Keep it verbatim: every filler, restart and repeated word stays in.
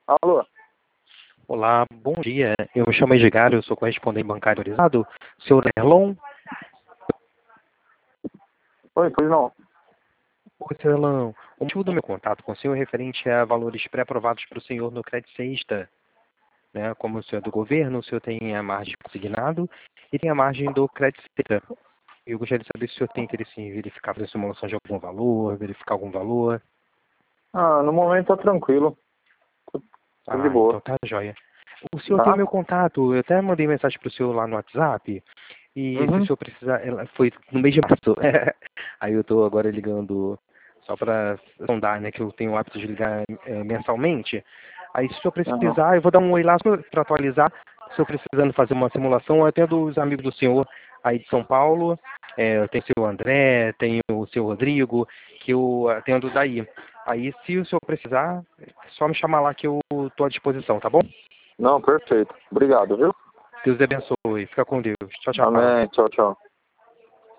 Alô? Olá, bom dia. Eu me chamo Edgar, eu sou correspondente bancário autorizado. Senhor Erlon? Oi, pois não. Oi, senhor Erlon. O motivo do meu contato com o senhor é referente a valores pré-aprovados para o senhor no Crédito Sexta. Né? Como o senhor é do governo, o senhor tem a margem consignado e tem a margem do Crédito Sexta. Eu gostaria de saber se o senhor tem interesse em verificar fazer simulação de algum valor, verificar algum valor. Ah, no momento tá tranquilo. Tô de Ah, boa. então tá joia. O senhor tem o Tá? meu contato, eu até mandei mensagem para o senhor lá no WhatsApp. E se o Uhum. senhor precisar, ela foi no mês de março. Aí eu estou agora ligando só para sondar, né, que eu tenho o hábito de ligar é, mensalmente. Aí se o senhor Uhum. precisar, eu vou dar um oi lá para atualizar. Se o senhor precisando fazer uma simulação, eu atendo os amigos do senhor aí de São Paulo. É, eu tenho o seu André, tenho o seu Rodrigo, que eu atendo daí. Aí se o senhor precisar, é só me chamar lá que eu estou à disposição, tá bom? Não, perfeito. Obrigado, viu? Deus abençoe. Fica com Deus. Tchau, tchau. Amém. Tchau, tchau.